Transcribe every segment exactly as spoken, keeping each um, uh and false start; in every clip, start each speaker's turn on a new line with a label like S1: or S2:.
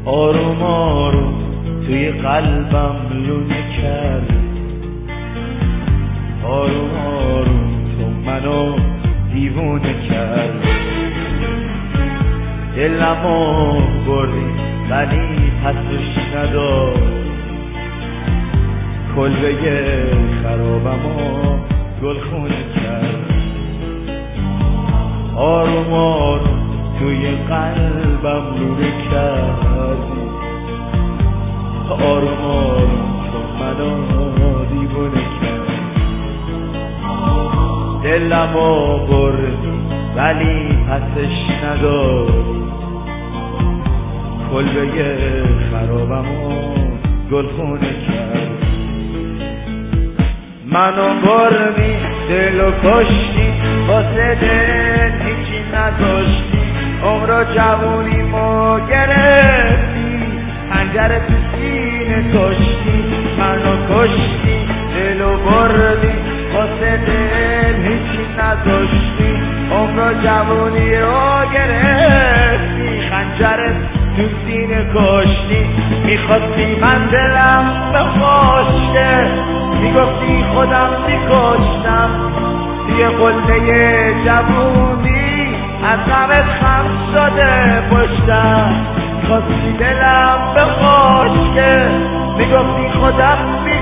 S1: آروم آروم توی قلبم لونه کرد، آروم آروم تو منو دیوونه کرد. دلمو بردی ولی پسش نداد، کلبه خرابمو گلخونه کرد. آروم آروم توی قلبم لونه کرد، آروم آروم تو منو دیوونه کرد. دلمو بردی ولی پسش نداد، کلبه خرابمو گلخونه کرد. منو بردی دلو کشتی، واسه دل هیچی نداشتی، عمر جوونیمو گرفتی، خنجر تو سینه کشتی. منو کشتی دلو بردی، واسه دل هیچی نداشتی، عمر جوونی رو گرفتی، خنجر تو سینه کشتی. میخواستی من دلم بخوشه، میگفتی خودم میکشتم، توی قله جوونی از غمت خم شده پشتم. میخواستی دلم بخوشه، میگفتی خودم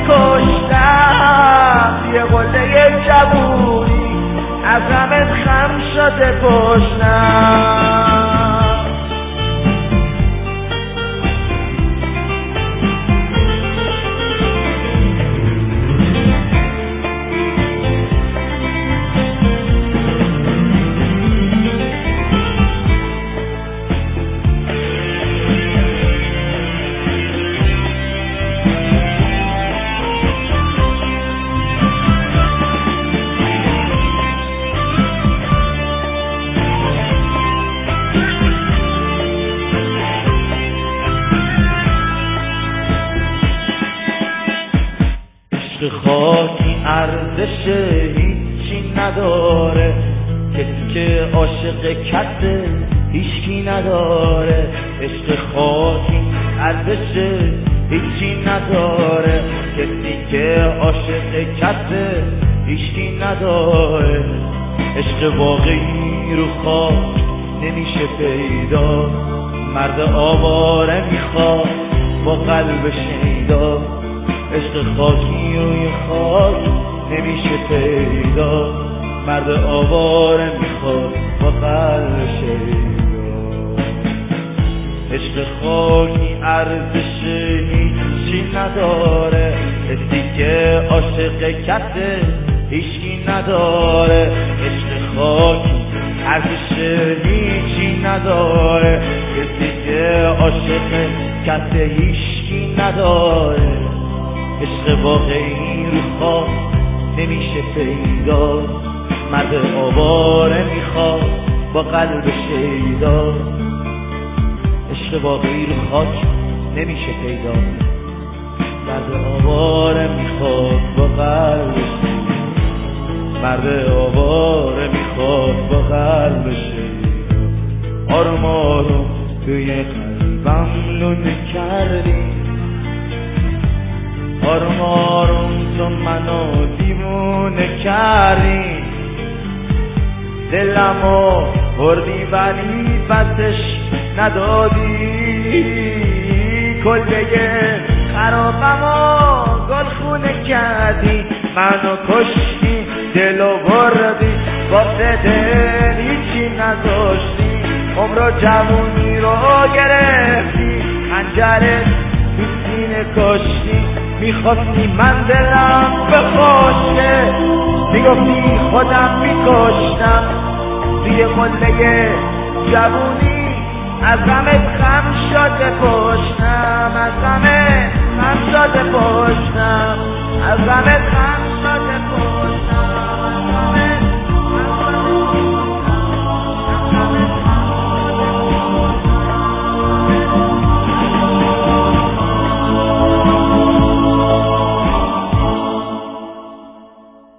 S1: میکشتم، توی قله جوونی از غمت خم شده پشتم. خاکی ارزش هیچی نداره، کسی که عاشق کسه هیچکی نداره. عشق خاکی ارزش هیچی نداره، کسی که عاشق کسه هیچکی نداره. عشق واقعی رو خاک نمیشه پیدا، مرد آواره میخواد با قلب شیدا. عشق خاکی روی خاک نمیشه پیدا، مرد آواره میخواد با قلب شیدا. عشق خاکی ارزش هیچی نداره، کسی که عاشق کسه هیچکی نداره. عشق خاکی ارزش هیچی نداره، کسی که عاشق کسه هیچکی نداره. عشق واقعی رو خاک نمیشه پیدا، مرد آواره میخواد با قلب شیدا. عشق واقعی رو خاک نمیشه پیدا، مرد آواره میخواد با قلب شیدا. مرد آواره میخواد با قلب شیدا. آروم آروم توی قلبم لونه کردی، آروم آروم تو منو دیوونه کردی. دلمو بردی ولی پسش ندادی، کلبه خرابمو گلخونه کردی. منو کشتی دلو بردی، واسه دل هیچی نداشتی، عمر جوونی رو گرفتی، خنجرت تو سینه کشتی. میخواستی من دلم بخوشه، میگفتی خودم میکشتم، توی قله جوونی از غمت خم شده پشتم، از غمت خم شده پشتم، از غمت خم شده پشتم.